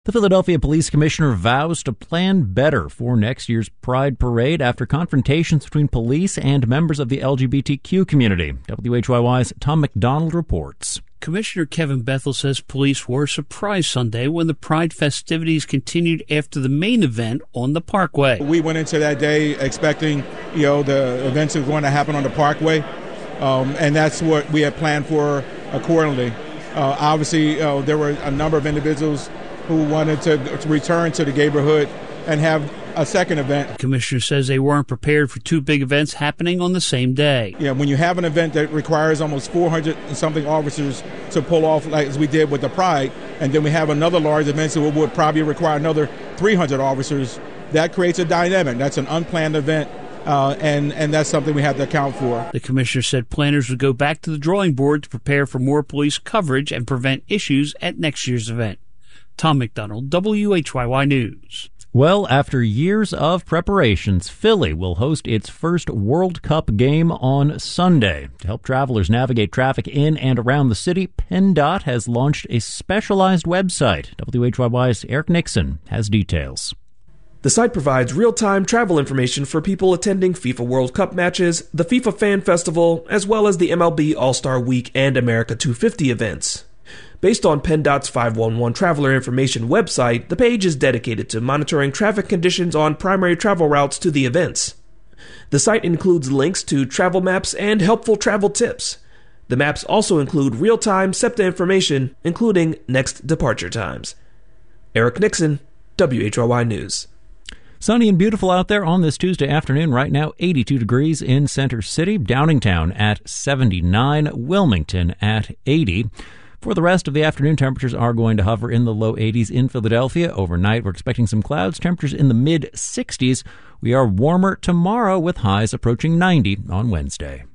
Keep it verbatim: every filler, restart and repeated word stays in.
The Philadelphia Police Commissioner vows to plan better for next year's Pride Parade after confrontations between police and members of the L G B T Q community. W H Y Y's Tom McDonald reports. Commissioner Kevin Bethel says police were surprised Sunday when the Pride festivities continued after the main event on the Parkway. We went into that day expecting, you know, the events are going to happen on the Parkway, um, and that's what we had planned for accordingly. Uh, obviously, uh, there were a number of individuals who wanted to, to return to the neighborhood and have a second event. The commissioner says they weren't prepared for two big events happening on the same day. Yeah, when you have an event that requires almost four hundred and something officers to pull off, like as we did with the Pride, and then we have another large event that would probably require another three hundred officers, that creates a dynamic. That's an unplanned event, uh, and, and that's something we have to account for. The commissioner said planners would go back to the drawing board to prepare for more police coverage and prevent issues at next year's event. Tom McDonald, W H Y Y News. Well, after years of preparations, Philly will host its first World Cup game on Sunday. To help travelers navigate traffic in and around the city, PennDOT has launched a specialized website. W H Y Y's Eric Nixon has details. The site provides real-time travel information for people attending FIFA World Cup matches, the FIFA Fan Festival, as well as the M L B All-Star Week and America two fifty events. Based on PennDOT's five one one Traveler Information website, the page is dedicated to monitoring traffic conditions on primary travel routes to the events. The site includes links to travel maps and helpful travel tips. The maps also include real-time SEPTA information, including next departure times. Eric Nixon, W H Y Y News. Sunny and beautiful out there on this Tuesday afternoon. Right now, eighty-two degrees in Center City, Downingtown at seventy-nine, Wilmington at eighty. For the rest of the afternoon, temperatures are going to hover in the low eighties in Philadelphia. Overnight, we're expecting some clouds, temperatures in the mid sixties. We are warmer tomorrow with highs approaching ninety on Wednesday.